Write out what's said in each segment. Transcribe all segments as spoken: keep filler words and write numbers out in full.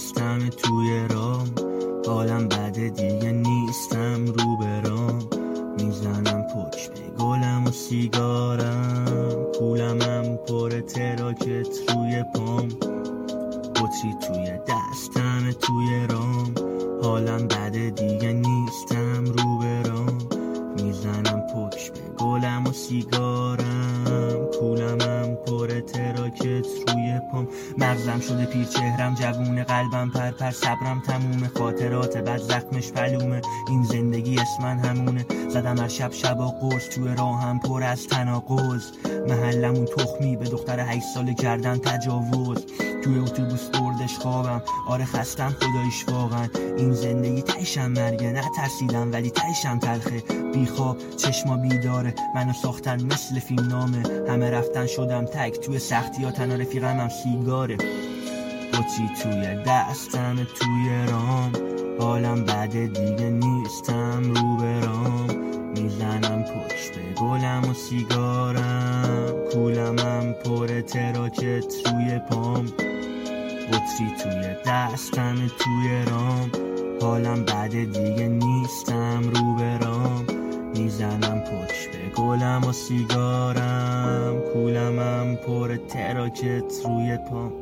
دستم توی رام، حالم بده دیگه نیستم رو برام. میزنم پشت به گلم و سیگارم، کولمم پر تراکت روی پام. بطری توی دستم توی رام، حالم بده دیگه نیستم رو برام. میزنم پشت به گلم و سیگارم، کولمم پر تراکت روی پام. مغزم شده پیر، چهرم جوونه، قلبم پرپر، صبرم تمومه، خاطرات بد زخمش پلومه. این زندگی اسمن همونه، زدم هر شب شبا قرص، توی راهم پر از تناقض. محلمون تخمی، به دختر هشت ساله کردن تجاوز. توی اتوبوس بردش خوابم، آره خستم خداییش واقعا. این زندگی تایشم مرگه، نه ترسیدم ولی تایشم تلخه. بی خواب چشما بیداره، منو ساختن مثل فیلم نامه. همه رفتن شدم تک، توی سختی ها تنها رفیقم هم سیگاره. بطری توی دستم توی رام، حالم بده دیگه نیستم رو برام. میزنم پشت به گلم و سیگارم، کولمم پر تراکت روی پام. بطری توی دستم توی رام، حالم بده دیگه نیستم رو برام. میزنم پشت به گلم و سیگارم، کولمم پر تراکت روی پام.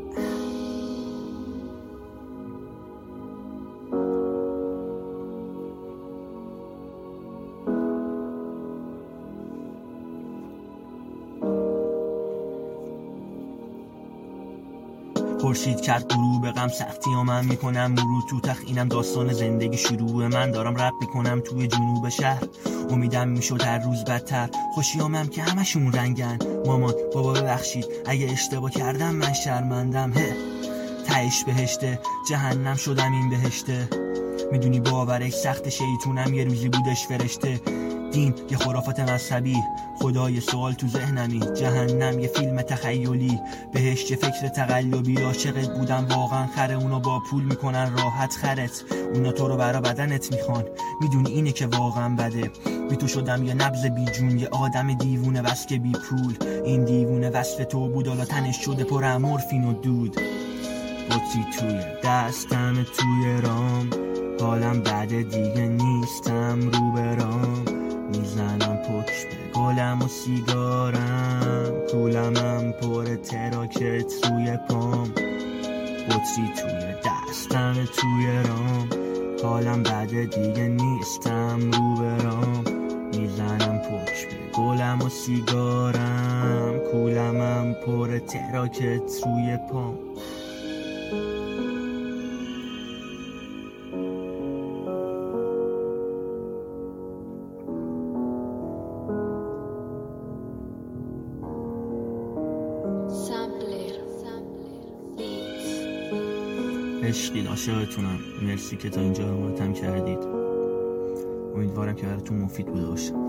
خورشید کرد غروب غم، سختی ها من میکنم مرور تو تخت. اینم داستان زندگی شروع من، دارم رپ میکنم توی جنوب شهر. امیدم میشد هر روز بدتر، خوشیامم که همشون رنگن. مامان بابا ببخشید اگه اشتباه کردم، من شرمندم. هه تهش بهشته، جهنم شدم این بهشته. میدونی باورش سخت، شیطونم یه روزی بودش فرشته. دین یه خرافات مذهبی، خدای سوال تو ذهنمی. جهنم یه فیلم تخیلی، بهشت یه فکر تقلبی. عاشقت بودم واقعا خره، اونا با پول میکنن راحت خرت. اونا تو رو برا بدنت میخوان، میدونی اینه که واقعا بده. بی تو شدم یه نبض بی جون، یه آدم دیوونه بس که بی پول. این دیوونه وصف تو بود، حالا تنش شده پر امورفین و دود. بطری توی دستم توی رام، حالم بده دیگه نیستم رو برام. میزنم پشت به گلم و سیگارم، کولمم پر تراکت روی پام. بطری توی دستم توی رام، حالم بده دیگه نیستم رو برام. میزنم پشت به گلم و سیگارم، کولمم پر تراکت روی پام. عشقید، عاشقتونم. مرسی که تا اینجا حمایتم کردید. امیدوارم که براتون مفید بوده باشه.